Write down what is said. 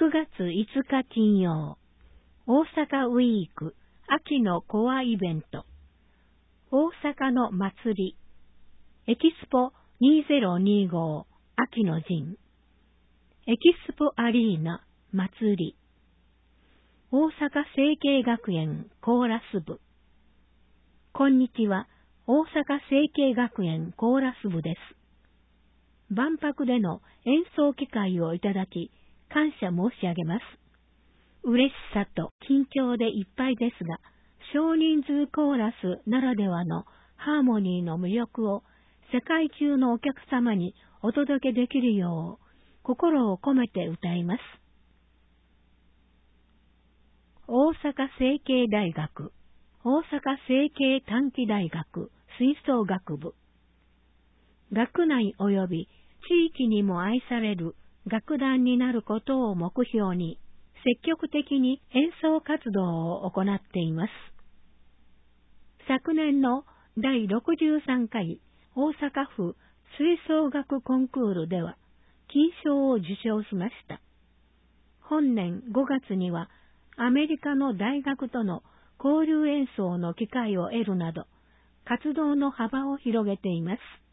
6月5日金曜、大阪ウィーク秋のコアイベント、大阪の祭り、エキスポ2025秋の陣、エキスポアリーナ祭り、大阪成蹊学園コーラス部。こんにちは、大阪成蹊学園コーラス部です。万博での演奏機会をいただき、感謝申し上げます。嬉しさと緊張でいっぱいですが、少人数コーラスならではのハーモニーの魅力を世界中のお客様にお届けできるよう、心を込めて歌います。大阪成蹊大学、大阪成蹊短期大学吹奏楽部。学内及び地域にも愛される楽団になることを目標に、積極的に演奏活動を行っています。昨年の第63回大阪府吹奏楽コンクールでは、金賞を受賞しました。本年5月には、アメリカの大学との交流演奏の機会を得るなど、活動の幅を広げています。